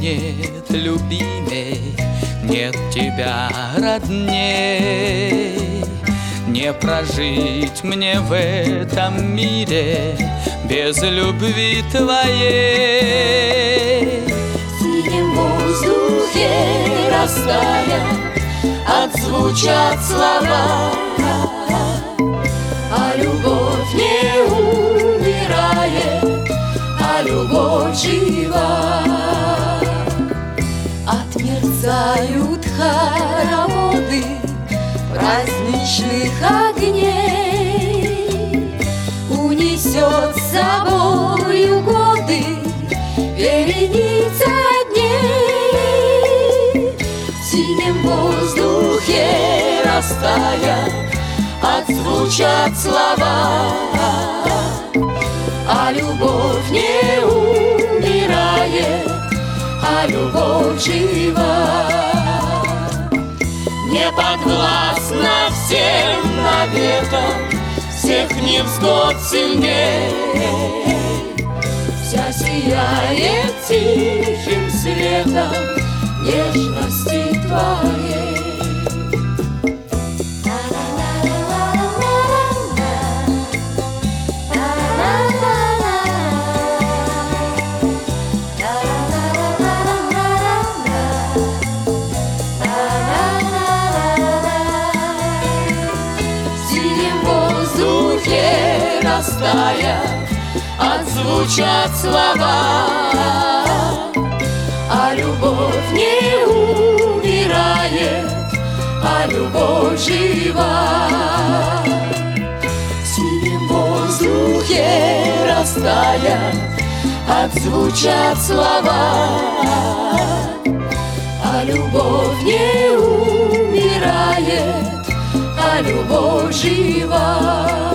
нет любимей, нет тебя родней. Не прожить мне в этом мире без любви твоей. В синем воздухе растая отзвучат слова, а любовь не умирает, а любовь жива. Отмерцают хороводы праздничных огней, унесет с собою годы вереница дней. В синем воздухе растая отзвучат слова, а любовь не умирает, а любовь жива. Не подвластна всем наветам, всех невзгод сильней, вся сияет тихим светом нежности твоей. Растая отзвучат слова, а любовь не умирает, а любовь жива. В синем воздухе растая отзвучат слова, а любовь не умирает, а любовь жива.